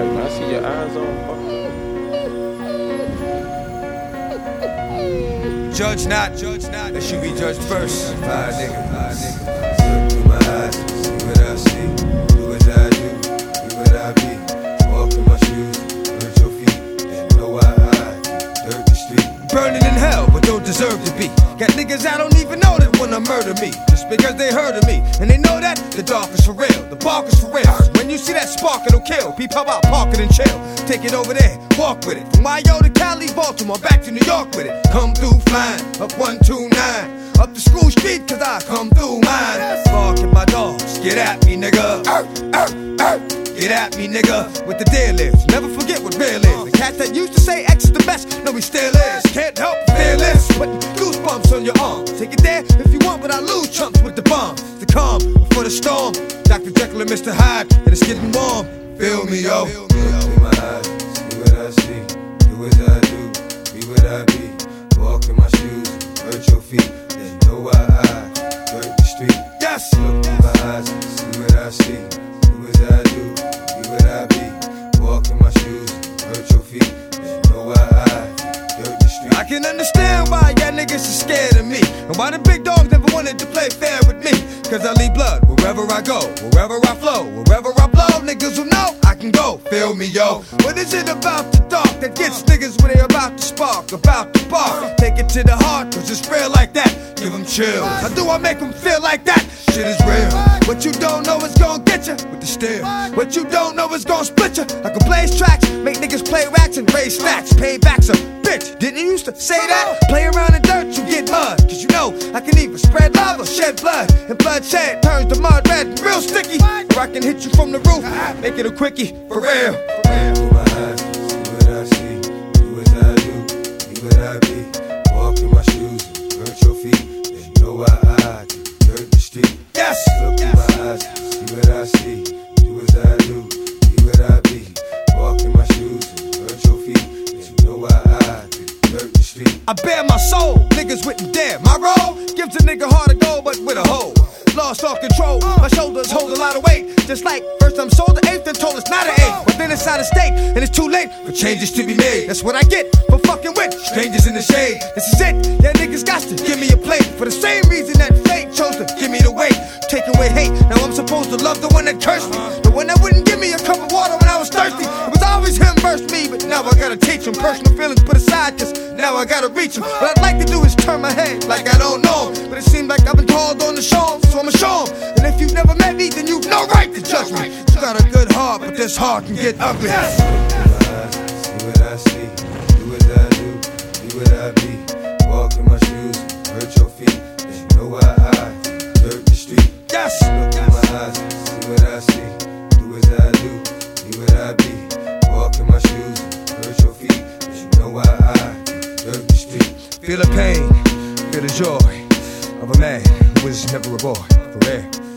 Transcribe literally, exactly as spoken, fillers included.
like, man, I see your eyes on fuck. Judge not, judge not, that should be judged first. Fire nigga, fire nigga. Look through my eyes, see what I see. Do as I do, be what I be. Walk in my shoes, hurt your feet. And know I hide, dirt the street. Burning in hell, but don't deserve to be. Got niggas I don't even know that wanna murder me, just because they heard of me. And they know that the dark is for real, the bark is for real. When you see that spark, it'll kill. Peep how about park it and chill. Take it over there, walk with it. From Mayo to Cali, Baltimore, back to New York with it. Come through flying, up one two nine. Up the school street, cause I come through mine. Barking my dogs, get at me, nigga. Er, er, er. Get at me, nigga, with the deal is. Never forget what real is. The cat that used to say X is the best, no, he still is. Can't help fearless, putting goosebumps on your arm. Take it there if you want, but I lose chumps with the bomb. The calm before the storm. Doctor Jekyll and Mister Hyde, and it's getting warm. Feel me, yo. Look through my eyes, see what I see. Do as I do, be what I be. Walk in my shoes, hurt your feet. Then know I hide, dirt the street. Yes. Look through my eyes, see what I see. Do as I do, be what I be. Walk in my shoes, hurt your feet. Then know I hide, dirt the street. I can understand why y'all niggas are scared of me, and why the big dogs never wanted to play fair with me. Cause I leave blood wherever I go, wherever I flow, wherever I blow. Niggas will know I can go, feel me, yo. What is it about the dark that gets niggas when they about to spark, about to bark? Take it to the heart, cause it's real like that. Give them chills. How do I make them feel like that? Shit is real. What you don't know is gon' get you with the steel. What you don't know is gon' split you. I can blaze tracks, make niggas play racks and raise stacks. Payback's a bitch. Didn't you used to say that? Play around in dirt, you get mud. Cause you know I can either spread love or shed blood. And bloodshed turns the mud red and real sticky. Or I can hit you from the roof, make it a quickie, for real. Look through my eyes, see what I see. Do as I do, be what I be. Walk in my shoes, hurt your feet. Then know I hide, dirt the street. Yes. Look through my eyes, see what I see. Do as I do, be what I be. Walk in my shoes, hurt your feet. Then know I hide, dirt the street. I bear my soul, niggas wouldn't dare. My role gives a nigga hard to go, but with a hoe. Lost all control, my shoulders hold a lot of weight. Just like first I'm sold the eighth and told it's not an eight. But then it's out of state, and it's too late for changes to be made. That's what I get for fucking with strangers in the shade. This is it, yeah, niggas got to give me a plate. For the same reason that fate chose to give me the weight. Take away hate, now I'm supposed to love the one that cursed me. The one that wouldn't give me a cup of water when I was thirsty. It was always him versus me, but now I gotta teach him. Personal feelings put aside, cause now I gotta reach him. What I'd like to do is turn my head like I don't know him. But it seems like I've been called on to show him, so I'ma show him. And if you've never met me, then you've no right to judge me. You got a good heart, but this heart can get ugly. Look through my eyes, see what I see. Do as I do, be what I be. Walk in my shoes, hurt your feet. Then know I hide, dirt the street. Yes. Look through my eyes, see what I see. Do as I do, be what I be. Walk in my shoes, hurt your feet. Then know I hide, dirt the street. Feel the pain, feel the joy of a man who was never a boy, for real.